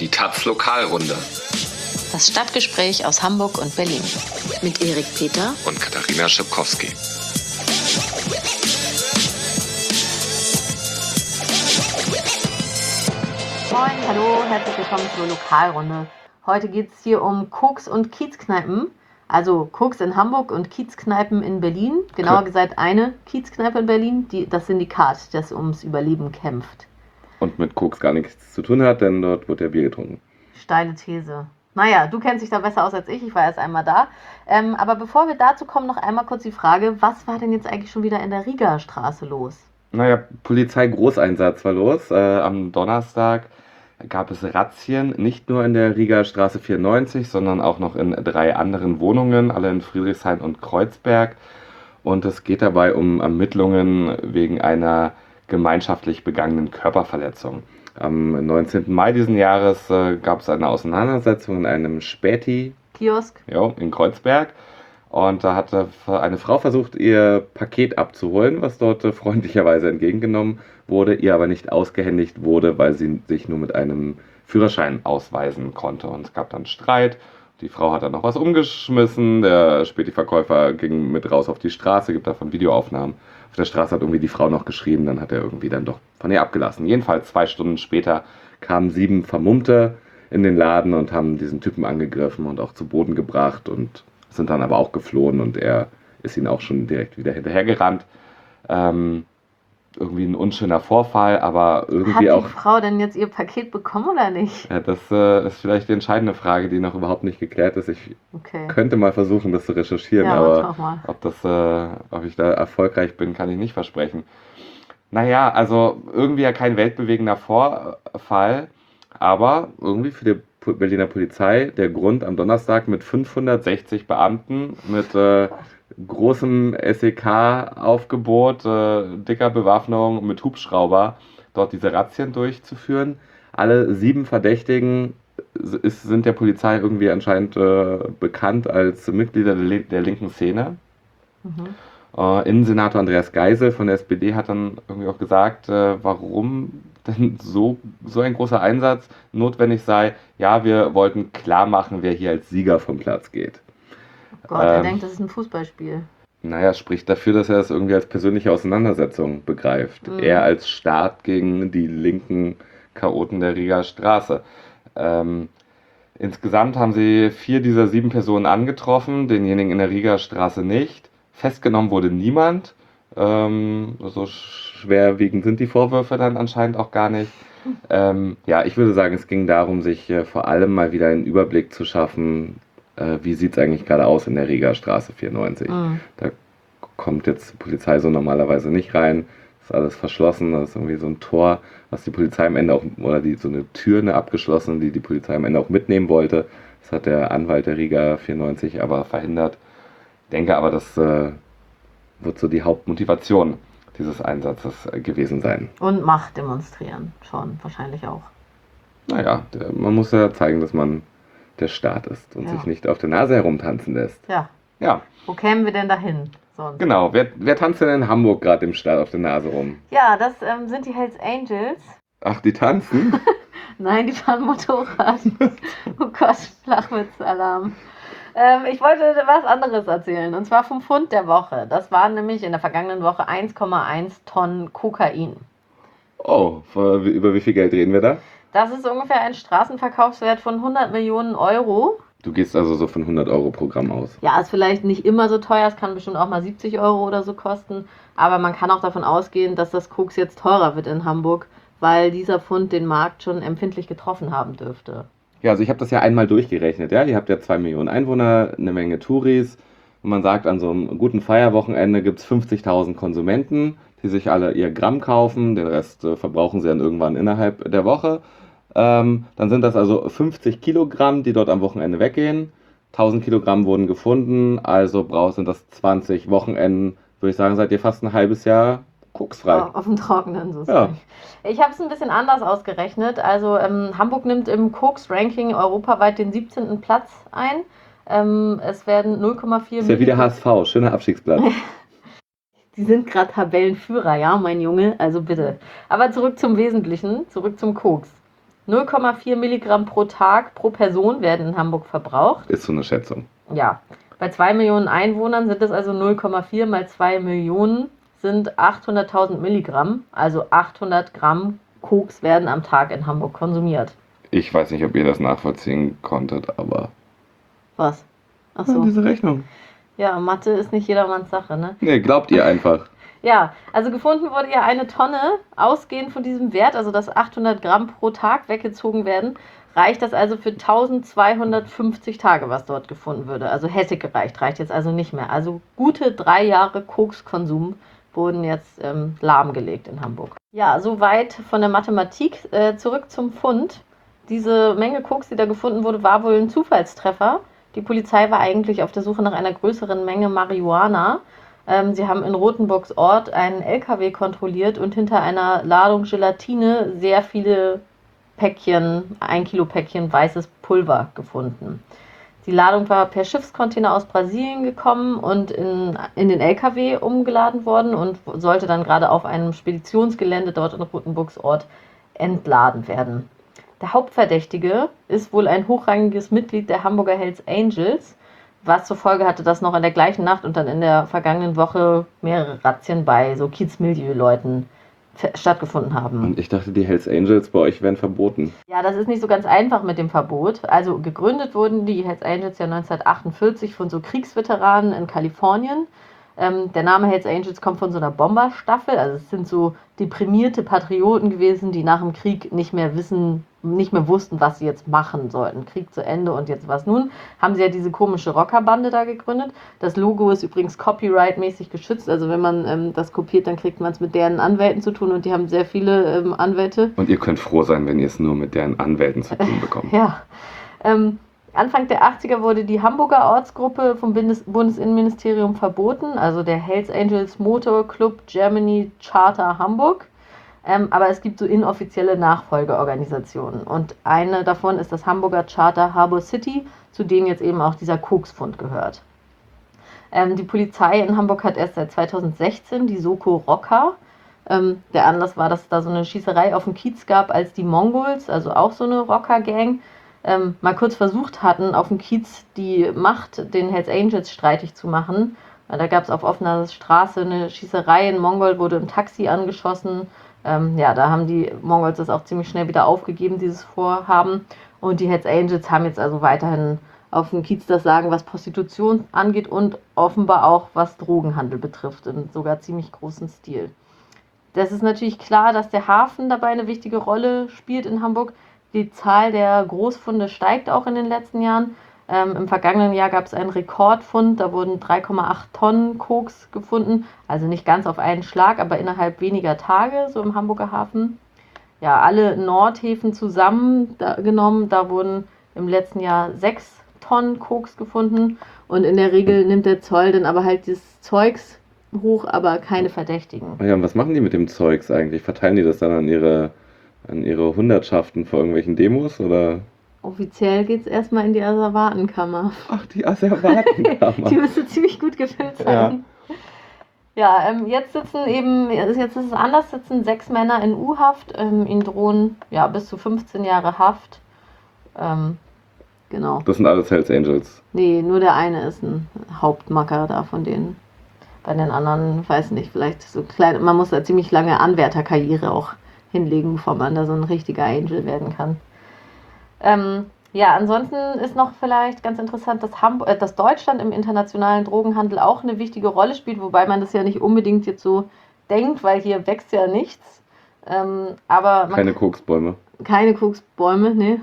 Die taz Lokalrunde. Das Stadtgespräch aus Hamburg und Berlin. Mit Erik Peter und Katharina Schipkowski. Moin, hallo, herzlich willkommen zur Lokalrunde. Heute geht es hier um Koks und Kiezkneipen. Also Koks in Hamburg und Kiezkneipen in Berlin. Genauer gesagt eine Kiezkneipe in Berlin, das Syndikat, das ums Überleben kämpft. Und mit Koks gar nichts zu tun hat, denn dort wird ja Bier getrunken. Steile These. Naja, du kennst dich da besser aus als ich war erst einmal da. Aber bevor wir dazu kommen, noch einmal kurz die Frage, was war denn jetzt eigentlich schon wieder in der Riegerstraße los? Naja, Polizei-Großeinsatz war los. Am Donnerstag gab es Razzien, nicht nur in der Riegerstraße 94, sondern auch noch in 3 anderen Wohnungen, alle in Friedrichshain und Kreuzberg. Und es geht dabei um Ermittlungen wegen einer gemeinschaftlich begangenen Körperverletzung. Am 19. Mai diesen Jahres gab es eine Auseinandersetzung in einem Späti-Kiosk in Kreuzberg. Und da hatte eine Frau versucht, ihr Paket abzuholen, was dort freundlicherweise entgegengenommen wurde, ihr aber nicht ausgehändigt wurde, weil sie sich nur mit einem Führerschein ausweisen konnte. Und es gab dann Streit. Die Frau hat dann noch was umgeschmissen. Der Späti-Verkäufer ging mit raus auf die Straße, gibt davon Videoaufnahmen. Auf der Straße hat irgendwie die Frau noch geschrien, dann hat er irgendwie dann doch von ihr abgelassen. Jedenfalls 2 Stunden später kamen 7 Vermummte in den Laden und haben diesen Typen angegriffen und auch zu Boden gebracht und sind dann aber auch geflohen und er ist ihnen auch schon direkt wieder hinterhergerannt. Irgendwie ein unschöner Vorfall, aber irgendwie auch... Hat die Frau denn jetzt ihr Paket bekommen oder nicht? Ja, das ist vielleicht die entscheidende Frage, die noch überhaupt nicht geklärt ist. Ich könnte mal versuchen, das zu recherchieren, aber ob ich da erfolgreich bin, kann ich nicht versprechen. Naja, also irgendwie ja kein weltbewegender Vorfall, aber irgendwie für die Berliner Polizei der Grund am Donnerstag mit 560 Beamten, mit großem SEK-Aufgebot, dicker Bewaffnung, mit Hubschrauber dort diese Razzien durchzuführen. Alle 7 Verdächtigen sind der Polizei irgendwie anscheinend bekannt als Mitglieder der linken Szene. Innensenator Andreas Geisel von der SPD hat dann irgendwie auch gesagt, warum denn so ein großer Einsatz notwendig sei. Ja, wir wollten klar machen, wer hier als Sieger vom Platz geht. Oh Gott, er denkt, das ist ein Fußballspiel. Naja, spricht dafür, dass er es irgendwie als persönliche Auseinandersetzung begreift. Er als Staat gegen die linken Chaoten der Rieger Straße. Insgesamt haben sie 4 dieser 7 Personen angetroffen, denjenigen in der Rieger Straße nicht. Festgenommen wurde niemand. So schwerwiegend sind die Vorwürfe dann anscheinend auch gar nicht. Ja, ich würde sagen, es ging darum, sich vor allem mal wieder einen Überblick zu schaffen, wie sieht es eigentlich gerade aus in der Rieger Straße 94. Da kommt jetzt die Polizei so normalerweise nicht rein. Das ist alles verschlossen. Das ist irgendwie so ein Tor, was die Polizei am Ende auch, oder so eine Tür, eine abgeschlossene, die Polizei am Ende auch mitnehmen wollte. Das hat der Anwalt der Rieger 94 aber verhindert. Ich denke aber, das wird so die Hauptmotivation dieses Einsatzes gewesen sein. Und Macht demonstrieren, schon wahrscheinlich auch. Naja, man muss ja zeigen, dass man der Staat ist und sich nicht auf der Nase herumtanzen lässt. Ja. Wo kämen wir denn dahin sonst? Genau, wer tanzt denn in Hamburg gerade im Staat auf der Nase rum? Ja, das sind die Hells Angels. Ach, die tanzen? Nein, die fahren Motorrad. Oh Gott, Flachwitzalarm. Ich wollte was anderes erzählen, und zwar vom Fund der Woche. Das waren nämlich in der vergangenen Woche 1,1 Tonnen Kokain. Oh, über wie viel Geld reden wir da? Das ist ungefähr ein Straßenverkaufswert von 100 Millionen Euro. Du gehst also so von 100 Euro pro Gramm aus? Ja, ist vielleicht nicht immer so teuer, es kann bestimmt auch mal 70 Euro oder so kosten. Aber man kann auch davon ausgehen, dass das Koks jetzt teurer wird in Hamburg, weil dieser Fund den Markt schon empfindlich getroffen haben dürfte. Ja, also ich habe das ja einmal durchgerechnet. Ja? Ihr habt ja 2 Millionen Einwohner, eine Menge Touris. Und man sagt, an so einem guten Feierwochenende gibt es 50.000 Konsumenten, die sich alle ihr Gramm kaufen. Den Rest verbrauchen sie dann irgendwann innerhalb der Woche. Dann sind das also 50 Kilogramm, die dort am Wochenende weggehen. 1000 Kilogramm wurden gefunden, also sind das 20 Wochenenden. Würde ich sagen, seid ihr fast ein halbes Jahr koksfrei. Auf dem Trockenen sozusagen. Ja. Ich habe es ein bisschen anders ausgerechnet. Also Hamburg nimmt im Koks-Ranking europaweit den 17. Platz ein. Es werden 0,4 Ist ja wie der HSV, schöner Abstiegsplatz. Die sind gerade Tabellenführer, ja, mein Junge, also bitte. Aber zurück zum Wesentlichen, zurück zum Koks. 0,4 Milligramm pro Tag pro Person werden in Hamburg verbraucht. Ist so eine Schätzung. Ja, bei 2 Millionen Einwohnern sind es also 0,4 mal 2 Millionen sind 800.000 Milligramm. Also 800 Gramm Koks werden am Tag in Hamburg konsumiert. Ich weiß nicht, ob ihr das nachvollziehen konntet, aber... Was? Ach Ja, so. diese Rechnung. Ja, Mathe ist nicht jedermanns Sache, ne? Nee, glaubt ihr einfach. Ja, also gefunden wurde ja eine Tonne. Ausgehend von diesem Wert, also dass 800 Gramm pro Tag weggezogen werden, reicht das also für 1250 Tage, was dort gefunden würde. Also hätte gereicht, reicht jetzt also nicht mehr. Also gute 3 Jahre Kokskonsum wurden jetzt lahmgelegt in Hamburg. Ja, soweit von der Mathematik. Zurück zum Fund. Diese Menge Koks, die da gefunden wurde, war wohl ein Zufallstreffer. Die Polizei war eigentlich auf der Suche nach einer größeren Menge Marihuana. Sie haben in Rothenburgs Ort einen LKW kontrolliert und hinter einer Ladung Gelatine sehr viele Päckchen, 1 Kilo Päckchen weißes Pulver gefunden. Die Ladung war per Schiffscontainer aus Brasilien gekommen und in den LKW umgeladen worden und sollte dann gerade auf einem Speditionsgelände dort in Rothenburgs Ort entladen werden. Der Hauptverdächtige ist wohl ein hochrangiges Mitglied der Hamburger Hells Angels, was zur Folge hatte, dass noch in der gleichen Nacht und dann in der vergangenen Woche mehrere Razzien bei so Kiezmilieu-Leuten stattgefunden haben. Und ich dachte, die Hells Angels bei euch wären verboten. Ja, das ist nicht so ganz einfach mit dem Verbot. Also gegründet wurden die Hells Angels ja 1948 von so Kriegsveteranen in Kalifornien. Der Name Hells Angels kommt von so einer Bomberstaffel. Also es sind so deprimierte Patrioten gewesen, die nach dem Krieg nicht mehr wussten, was sie jetzt machen sollten. Krieg zu Ende und jetzt was nun? Haben sie ja diese komische Rockerbande da gegründet. Das Logo ist übrigens copyright-mäßig geschützt. Also wenn man das kopiert, dann kriegt man es mit deren Anwälten zu tun und die haben sehr viele Anwälte. Und ihr könnt froh sein, wenn ihr es nur mit deren Anwälten zu tun bekommt. Ja. Anfang der 80er wurde die Hamburger Ortsgruppe vom Bundesinnenministerium verboten, also der Hells Angels Motor Club Germany Charter Hamburg. Aber es gibt so inoffizielle Nachfolgeorganisationen und eine davon ist das Hamburger Charter Harbour City, zu dem jetzt eben auch dieser Koksfund gehört. Die Polizei in Hamburg hat erst seit 2016 die Soko Rocker. Der Anlass war, dass es da so eine Schießerei auf dem Kiez gab, als die Mongols, also auch so eine Rocker-Gang, mal kurz versucht hatten, auf dem Kiez die Macht den Hells Angels streitig zu machen. Da gab es auf offener Straße eine Schießerei, ein Mongol wurde im Taxi angeschossen. Da haben die Mongols das auch ziemlich schnell wieder aufgegeben, dieses Vorhaben. Und die Hells Angels haben jetzt also weiterhin auf dem Kiez das Sagen, was Prostitution angeht und offenbar auch was Drogenhandel betrifft, in sogar ziemlich großem Stil. Das ist natürlich klar, dass der Hafen dabei eine wichtige Rolle spielt in Hamburg. Die Zahl der Großfunde steigt auch in den letzten Jahren. Im vergangenen Jahr gab es einen Rekordfund, da wurden 3,8 Tonnen Koks gefunden. Also nicht ganz auf einen Schlag, aber innerhalb weniger Tage, so im Hamburger Hafen. Ja, alle Nordhäfen zusammengenommen, da wurden im letzten Jahr 6 Tonnen Koks gefunden. Und in der Regel nimmt der Zoll dann aber halt das Zeugs hoch, aber keine Verdächtigen. Ja, und was machen die mit dem Zeugs eigentlich? Verteilen die das dann an ihre Hundertschaften vor irgendwelchen Demos, oder? Offiziell geht es erstmal in die Asservatenkammer. Ach, die Asservatenkammer. Die müsste ziemlich gut gefüllt sein. Ja, jetzt ist es anders, sitzen 6 Männer in U-Haft. Ihnen drohen bis zu 15 Jahre Haft. Genau. Das sind alles Hells Angels. Nee, nur der eine ist ein Hauptmacker da von denen. Bei den anderen, weiß nicht, vielleicht so klein. Man muss da ziemlich lange Anwärterkarriere auch hinlegen, bevor man da so ein richtiger Angel werden kann. Ansonsten ist noch vielleicht ganz interessant, dass Deutschland im internationalen Drogenhandel auch eine wichtige Rolle spielt, wobei man das ja nicht unbedingt jetzt so denkt, weil hier wächst ja nichts. Keine Koksbäume. Keine Koksbäume, nee.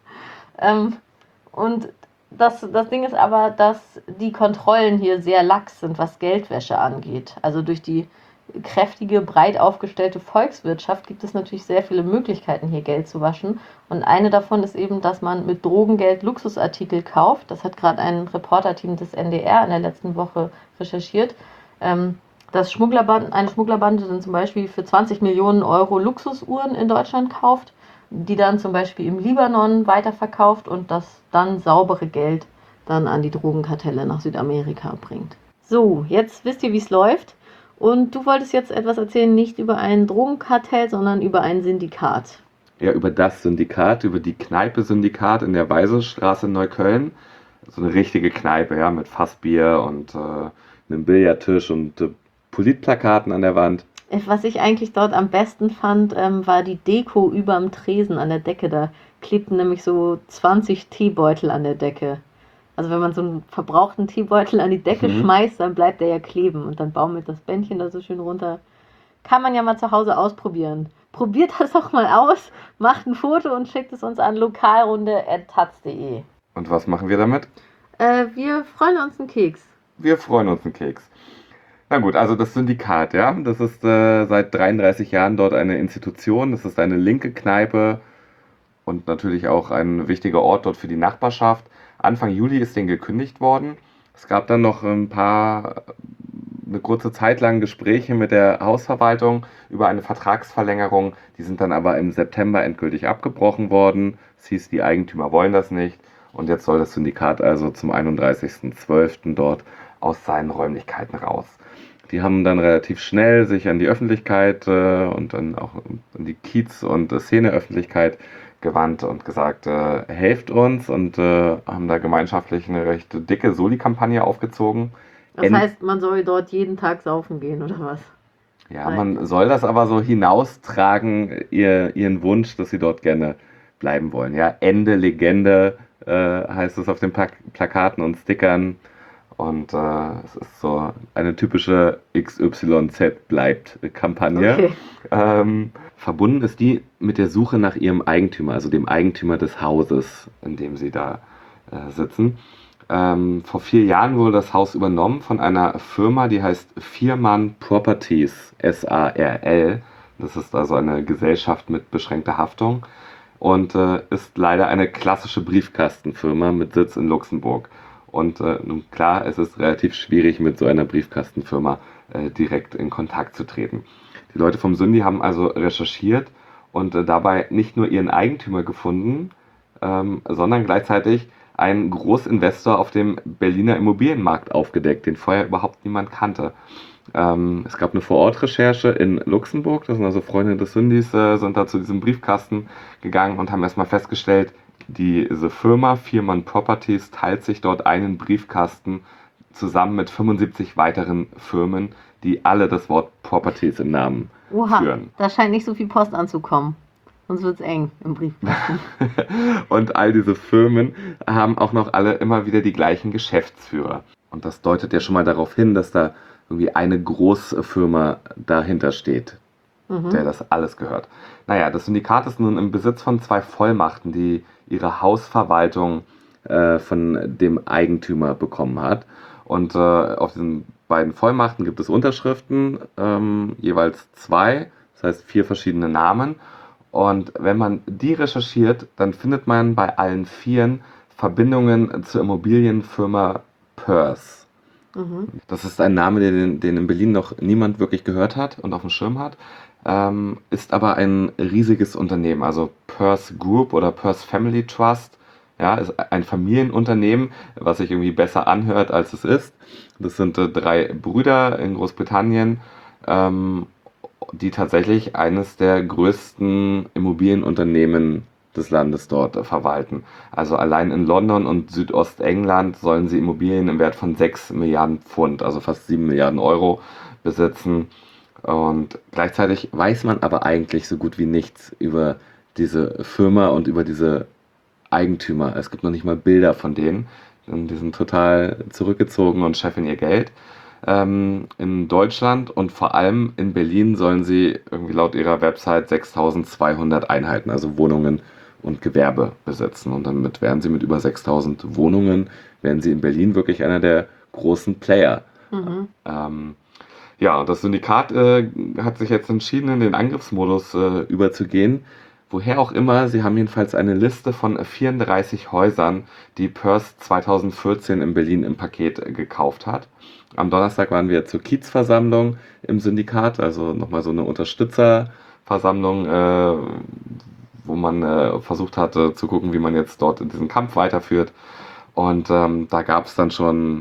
Und das Ding ist aber, dass die Kontrollen hier sehr lax sind, was Geldwäsche angeht. Also durch die kräftige, breit aufgestellte Volkswirtschaft gibt es natürlich sehr viele Möglichkeiten, hier Geld zu waschen. Und eine davon ist eben, dass man mit Drogengeld Luxusartikel kauft. Das hat gerade ein Reporterteam des NDR in der letzten Woche recherchiert. Eine Schmugglerbande dann zum Beispiel für 20 Millionen Euro Luxusuhren in Deutschland kauft, die dann zum Beispiel im Libanon weiterverkauft und das dann saubere Geld dann an die Drogenkartelle nach Südamerika bringt. So, jetzt wisst ihr, wie es läuft. Und du wolltest jetzt etwas erzählen, nicht über ein Drogenkartell, sondern über ein Syndikat. Ja, über das Syndikat, über die Kneipe Syndikat in der Weisestraße in Neukölln. So eine richtige Kneipe, ja, mit Fassbier und einem Billardtisch und Politplakaten an der Wand. Was ich eigentlich dort am besten fand, war die Deko überm Tresen an der Decke. Da klebten nämlich so 20 Teebeutel an der Decke. Also wenn man so einen verbrauchten Teebeutel an die Decke schmeißt, dann bleibt der ja kleben und dann baumelt das Bändchen da so schön runter. Kann man ja mal zu Hause ausprobieren. Probiert das doch mal aus, macht ein Foto und schickt es uns an lokalrunde@taz.de. Und was machen wir damit? Wir freuen uns einen Keks. Wir freuen uns einen Keks. Na gut, also das Syndikat, ja, das ist seit 33 Jahren dort eine Institution. Das ist eine linke Kneipe und natürlich auch ein wichtiger Ort dort für die Nachbarschaft. Anfang Juli ist denen gekündigt worden. Es gab dann noch eine kurze Zeit lang Gespräche mit der Hausverwaltung über eine Vertragsverlängerung. Die sind dann aber im September endgültig abgebrochen worden. Es hieß, die Eigentümer wollen das nicht. Und jetzt soll das Syndikat also zum 31.12. dort aus seinen Räumlichkeiten raus. Die haben dann relativ schnell sich an die Öffentlichkeit und dann auch an die Kiez- und Szeneöffentlichkeit gewandt und gesagt, helft uns, und haben da gemeinschaftlich eine recht dicke Soli-Kampagne aufgezogen. Das heißt, man soll dort jeden Tag saufen gehen, oder was? Ja, man soll das aber so hinaustragen, ihren Wunsch, dass sie dort gerne bleiben wollen. Ja, Ende Legende heißt es auf den Plakaten und Stickern. Und es ist so eine typische XYZ bleibt Kampagne. Okay. Verbunden ist die mit der Suche nach ihrem Eigentümer, also dem Eigentümer des Hauses, in dem sie da sitzen. Vor 4 Jahren wurde das Haus übernommen von einer Firma, die heißt Viermann Properties, SARL. Das ist also eine Gesellschaft mit beschränkter Haftung und ist leider eine klassische Briefkastenfirma mit Sitz in Luxemburg. Und nun klar, es ist relativ schwierig, mit so einer Briefkastenfirma direkt in Kontakt zu treten. Die Leute vom Syndi haben also recherchiert und dabei nicht nur ihren Eigentümer gefunden, sondern gleichzeitig einen Großinvestor auf dem Berliner Immobilienmarkt aufgedeckt, den vorher überhaupt niemand kannte. Es gab eine Vorortrecherche in Luxemburg, das sind also Freunde des Syndis, sind da zu diesem Briefkasten gegangen und haben erstmal festgestellt, diese Firma Viermann Properties teilt sich dort einen Briefkasten zusammen mit 75 weiteren Firmen, die alle das Wort Properties im Namen führen. Da scheint nicht so viel Post anzukommen. Sonst wird es eng im Briefkasten. Und all diese Firmen haben auch noch alle immer wieder die gleichen Geschäftsführer. Und das deutet ja schon mal darauf hin, dass da irgendwie eine Großfirma dahinter steht, der das alles gehört. Naja, das Syndikat ist nun im Besitz von 2 Vollmachten, die ihre Hausverwaltung von dem Eigentümer bekommen hat. Und auf diesen beiden Vollmachten gibt es Unterschriften, jeweils 2, das heißt 4 verschiedene Namen. Und wenn man die recherchiert, dann findet man bei allen 4 Verbindungen zur Immobilienfirma Pörs. Das ist ein Name, den in Berlin noch niemand wirklich gehört hat und auf dem Schirm hat. Ist aber ein riesiges Unternehmen, also Pörs Group oder Pörs Family Trust. Ja, ist ein Familienunternehmen, was sich irgendwie besser anhört, als es ist. Das sind 3 Brüder in Großbritannien, die tatsächlich eines der größten Immobilienunternehmen des Landes dort verwalten. Also allein in London und Südostengland sollen sie Immobilien im Wert von 6 Milliarden Pfund, also fast 7 Milliarden Euro besitzen. Und gleichzeitig weiß man aber eigentlich so gut wie nichts über diese Firma und über diese Eigentümer. Es gibt noch nicht mal Bilder von denen. Die sind total zurückgezogen und Chef in ihr Geld. In Deutschland und vor allem in Berlin sollen sie irgendwie laut ihrer Website 6.200 Einheiten, also Wohnungen und Gewerbe besitzen. Und damit wären sie mit über 6.000 Wohnungen, wären sie in Berlin wirklich einer der großen Player. Ja, das Syndikat hat sich jetzt entschieden, in den Angriffsmodus überzugehen. Woher auch immer, sie haben jedenfalls eine Liste von 34 Häusern, die Pörs 2014 in Berlin im Paket gekauft hat. Am Donnerstag waren wir zur Kiezversammlung im Syndikat, also nochmal so eine Unterstützerversammlung, wo man versucht hatte zu gucken, wie man jetzt dort diesen Kampf weiterführt. Und da gab es dann schon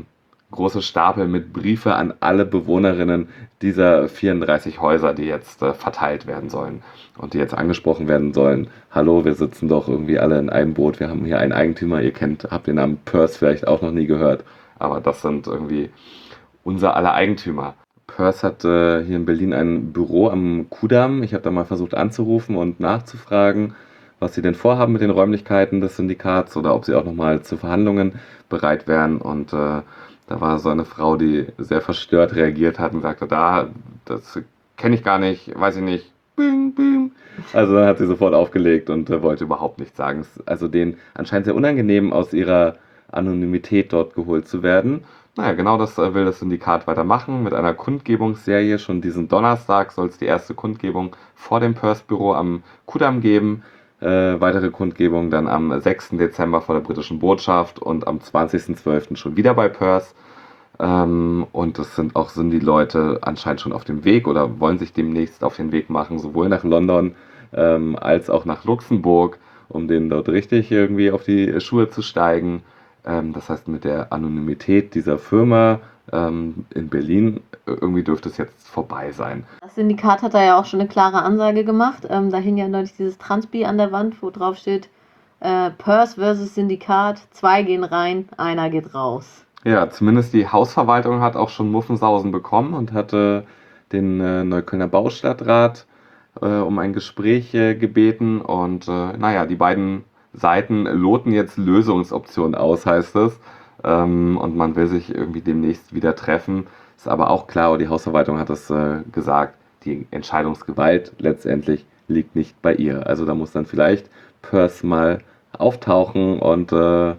große Stapel mit Briefe an alle Bewohnerinnen dieser 34 Häuser, die jetzt verteilt werden sollen und die jetzt angesprochen werden sollen. Hallo, wir sitzen doch irgendwie alle in einem Boot, wir haben hier einen Eigentümer, habt den Namen Peirce vielleicht auch noch nie gehört, aber das sind irgendwie unser aller Eigentümer. Peirce hat hier in Berlin ein Büro am Kudamm. Ich habe da mal versucht anzurufen und nachzufragen, was sie denn vorhaben mit den Räumlichkeiten des Syndikats oder ob sie auch nochmal zu Verhandlungen bereit wären. Und da war so eine Frau, die sehr verstört reagiert hat und sagte, das kenne ich gar nicht, weiß ich nicht. Bing, bing. Also dann hat sie sofort aufgelegt und wollte überhaupt nichts sagen. Es ist also denen anscheinend sehr unangenehm, aus ihrer Anonymität dort geholt zu werden. Naja, genau das will das Syndikat weitermachen mit einer Kundgebungsserie. Schon diesen Donnerstag soll es die erste Kundgebung vor dem Peirce-Büro am Kudamm geben. Weitere Kundgebung dann am 6. Dezember vor der britischen Botschaft und am 20.12. schon wieder bei Peirce. Und das sind die Leute anscheinend schon auf dem Weg oder wollen sich demnächst auf den Weg machen, sowohl nach London als auch nach Luxemburg, um denen dort richtig irgendwie auf die Schuhe zu steigen. Das heißt, mit der Anonymität dieser Firma in Berlin, irgendwie dürfte es jetzt vorbei sein. Das Syndikat hat da ja auch schon eine klare Ansage gemacht. Da hing ja neulich dieses Transpi an der Wand, wo drauf steht, Peirce versus Syndikat, 2 gehen rein, 1 geht raus. Ja, zumindest die Hausverwaltung hat auch schon Muffensausen bekommen und hatte den Neuköllner Baustadtrat um ein Gespräch gebeten. Und die beiden Seiten loten jetzt Lösungsoptionen aus, heißt es. Und man will sich irgendwie demnächst wieder treffen. Ist aber auch klar, die Hausverwaltung hat das gesagt, die Entscheidungsgewalt letztendlich liegt nicht bei ihr. Also da muss dann vielleicht Peirce mal auftauchen und mal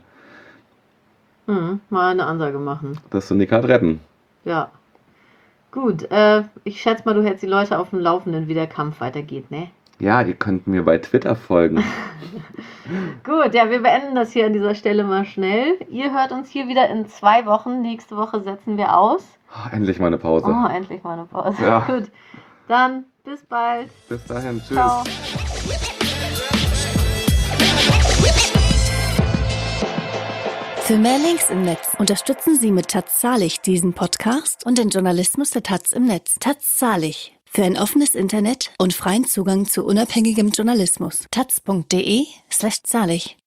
eine Ansage machen. das Syndikat retten. Ja. Gut, ich schätze mal, du hältst die Leute auf dem Laufenden, wie der Kampf weitergeht, ne? Ja, ihr könnt mir bei Twitter folgen. Gut, ja, wir beenden das hier an dieser Stelle mal schnell. Ihr hört uns hier wieder in 2 Wochen. Nächste Woche setzen wir aus. Oh, endlich mal eine Pause. Oh, endlich mal eine Pause. Ja. Gut, dann bis bald. Bis dahin, tschüss. Ciao. Für mehr Links im Netz unterstützen Sie mit Taz Zahlig diesen Podcast und den Journalismus der Taz im Netz. Taz Zahlig. Für ein offenes Internet und freien Zugang zu unabhängigem Journalismus. taz.de/zahlig